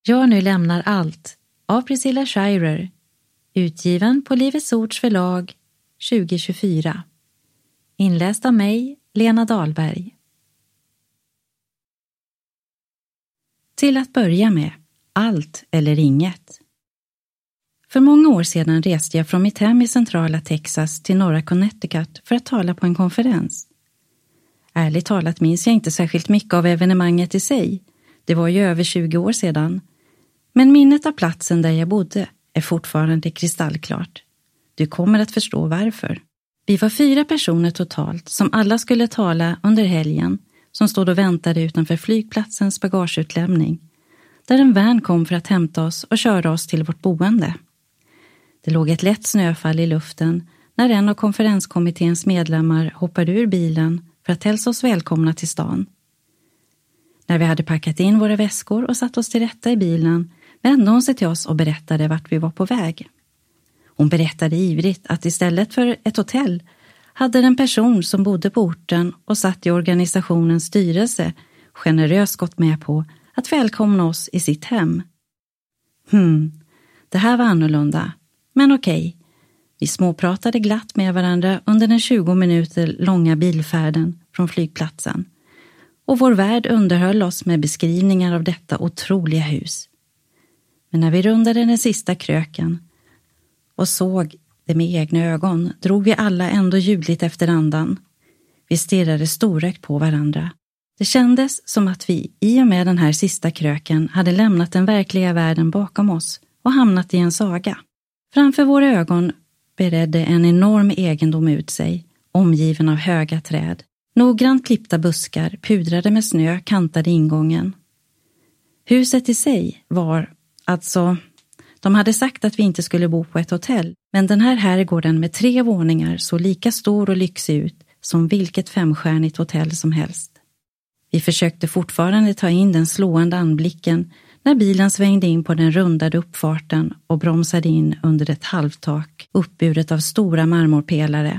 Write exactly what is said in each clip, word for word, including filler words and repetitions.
Jag nu lämnar allt av Priscilla Shirer, utgiven på Livets Ords förlag tjugo tjugofyra. Inläst av mig, Lena Dahlberg. Till att börja med, allt eller inget. För många år sedan reste jag från mitt hem i centrala Texas till norra Connecticut för att tala på en konferens. Ärligt talat minns jag inte särskilt mycket av evenemanget i sig. Det var ju över tjugo år sedan. Men minnet av platsen där jag bodde är fortfarande kristallklart. Du kommer att förstå varför. Vi var fyra personer totalt som alla skulle tala under helgen, som stod och väntade utanför flygplatsens bagageutlämning, där en van kom för att hämta oss och köra oss till vårt boende. Det låg ett lätt snöfall i luften när en av konferenskommitténs medlemmar hoppade ur bilen för att hälsa oss välkomna till stan. När vi hade packat in våra väskor och satt oss till rätta i bilen vände hon sig till oss och berättade vart vi var på väg. Hon berättade ivrigt att istället för ett hotell hade den person som bodde på orten och satt i organisationens styrelse generöst gått med på att välkomna oss i sitt hem. Hmm, det här var annorlunda, men okej. Vi småpratade glatt med varandra under den tjugo minuter långa bilfärden från flygplatsen. Och vår värd underhöll oss med beskrivningar av detta otroliga hus. Men när vi rundade den sista kröken och såg det med egna ögon drog vi alla ändå ljudligt efter andan. Vi stirrade storögt på varandra. Det kändes som att vi i och med den här sista kröken hade lämnat den verkliga världen bakom oss och hamnat i en saga. Framför våra ögon beredde en enorm egendom ut sig, omgiven av höga träd. Noggrant klippta buskar, pudrade med snö, kantade ingången. Huset i sig var, alltså, de hade sagt att vi inte skulle bo på ett hotell, men den här herrgården med tre våningar såg lika stor och lyxig ut som vilket femstjärnigt hotell som helst. Vi försökte fortfarande ta in den slående anblicken när bilen svängde in på den rundade uppfarten och bromsade in under ett halvtak uppburet av stora marmorpelare.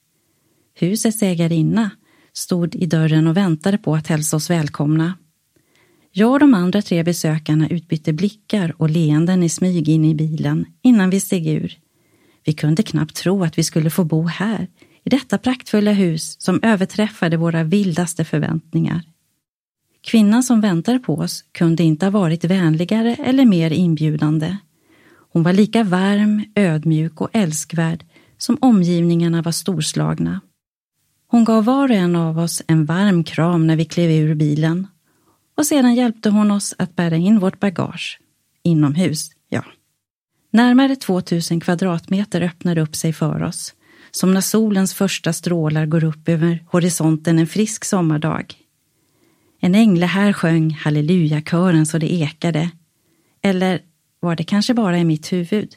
Husets ägarinna stod i dörren och väntade på att hälsa oss välkomna. Jag och de andra tre besökarna utbytte blickar och leenden i smyg in i bilen innan vi steg ur. Vi kunde knappt tro att vi skulle få bo här, i detta praktfulla hus som överträffade våra vildaste förväntningar. Kvinnan som väntade på oss kunde inte ha varit vänligare eller mer inbjudande. Hon var lika varm, ödmjuk och älskvärd som omgivningarna var storslagna. Hon gav var och en av oss en varm kram när vi klev ur bilen. Och sedan hjälpte hon oss att bära in vårt bagage. Inomhus, ja. Närmare tvåtusen kvadratmeter öppnade upp sig för oss. Som när solens första strålar går upp över horisonten en frisk sommardag. En ängla här sjöng hallelujakören så det ekade. Eller var det kanske bara i mitt huvud?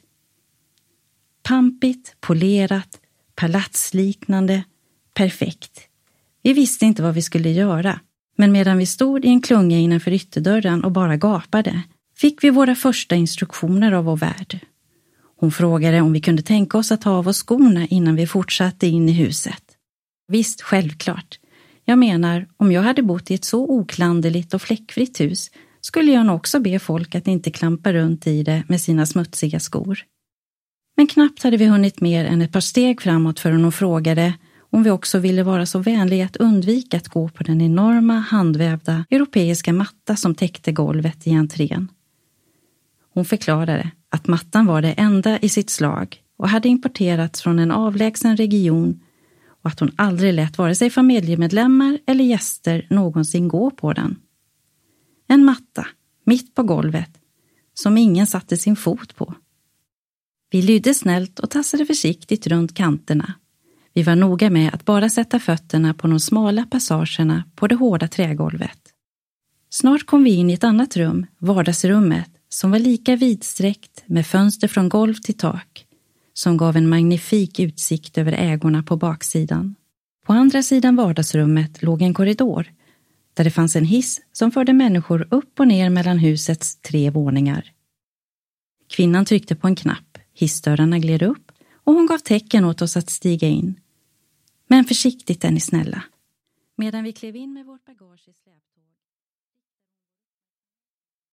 Pampigt, polerat, palatsliknande, perfekt. Vi visste inte vad vi skulle göra. Men medan vi stod i en klunga innanför ytterdörren och bara gapade, fick vi våra första instruktioner av vår värd. Hon frågade om vi kunde tänka oss att ta av oss skorna innan vi fortsatte in i huset. Visst, självklart. Jag menar, om jag hade bott i ett så oklanderligt och fläckfritt hus skulle jag nog också be folk att inte klampa runt i det med sina smutsiga skor. Men knappt hade vi hunnit mer än ett par steg framåt förrän hon frågade om vi också ville vara så vänliga att undvika att gå på den enorma handvävda europeiska matta som täckte golvet i entrén. Hon förklarade att mattan var det enda i sitt slag och hade importerats från en avlägsen region och att hon aldrig lät vare sig familjemedlemmar eller gäster någonsin gå på den. En matta, mitt på golvet, som ingen satte sin fot på. Vi lydde snällt och tassade försiktigt runt kanterna. Vi var noga med att bara sätta fötterna på de smala passagerna på det hårda trägolvet. Snart kom vi in i ett annat rum, vardagsrummet, som var lika vidsträckt med fönster från golv till tak, som gav en magnifik utsikt över ägorna på baksidan. På andra sidan vardagsrummet låg en korridor, där det fanns en hiss som förde människor upp och ner mellan husets tre våningar. Kvinnan tryckte på en knapp, hissdörrarna gled upp och hon gav tecken åt oss att stiga in. Men försiktigt är ni snälla. Medan vi klev in med vårt bagage i släp